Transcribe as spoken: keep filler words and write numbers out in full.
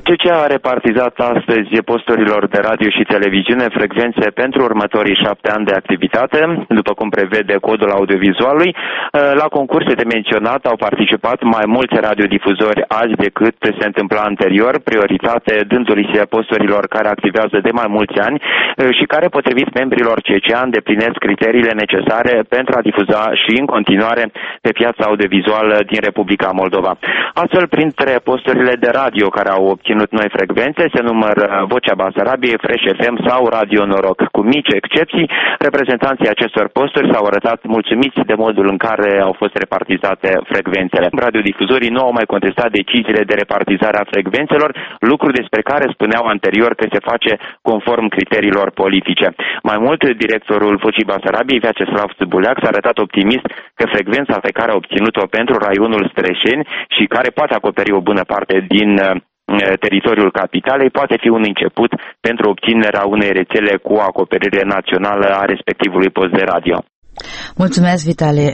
C C A a repartizat astăzi posturilor de radio și televiziune frecvențe pentru următorii șapte ani de activitate, după cum prevede codul audiovizualului. La concurse de menționat au participat mai mulți radiodifuzori azi decât se întâmpla anterior, prioritate dându-li se posturilor care activează de mai mulți ani și care, potrivit membrilor C C A, îndeplinesc criteriile necesare pentru a difuza și în continuare pe piața audiovizuală din Republica Moldova. Astfel, printre posturile de radio care au obținut noi frecvențe se numără Vocea Basarabiei, Fresh F M sau Radio Noroc. Cu mici excepții, reprezentanții acestor posturi s-au arătat mulțumiți de modul în care au fost repartizate frecvențele. Radiodifuzorii nu au mai contestat deciziile de repartizare a frecvențelor, lucru despre care spuneau anterior că se face conform criteriilor politice. Mai mult, directorul Vocii Basarabiei, Vyacheslav Țăbuleac, s-a arătat optimist că frecvența pe care a obținut-o pentru raionul Strășeni și care poate acoperi o bună parte din teritoriul capitalei poate fi un început pentru obținerea unei rețele cu acoperire națională a respectivului post de radio. Mulțumesc, Vitale